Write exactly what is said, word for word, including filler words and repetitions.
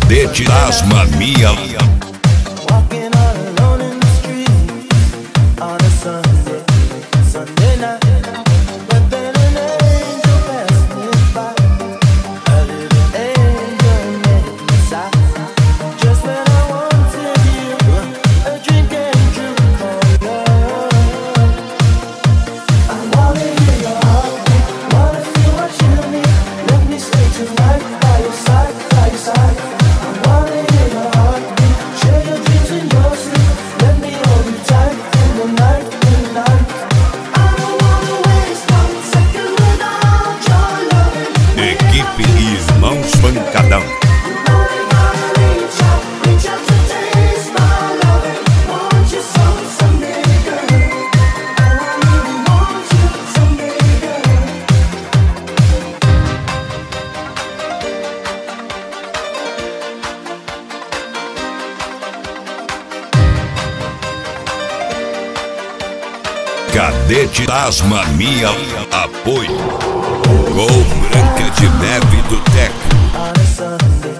Cadete das Mania. Walking all alone in the street on a Sunday, Sunday night. But then an angel passed me by. A little angel made me sigh. Just when I wanted you, a dream came true. Oh, yeah. I wanna hear your heartbeat, wanna feel what you need. Let me stay tonight by your side, by your side. I wanna hear your heartbeat, share your dreams in your sleep. Let me hold you tight in the night, in the night. I don't wanna waste one second without your loving. Equipe Irmãos Pancadão. You know you gotta reach out, reach out to taste my loving. Want you so someday, girl. And I really want you someday, girl. Cadete das Mania. Apoio Gol Branca de Neve do Teco. On a Sunday,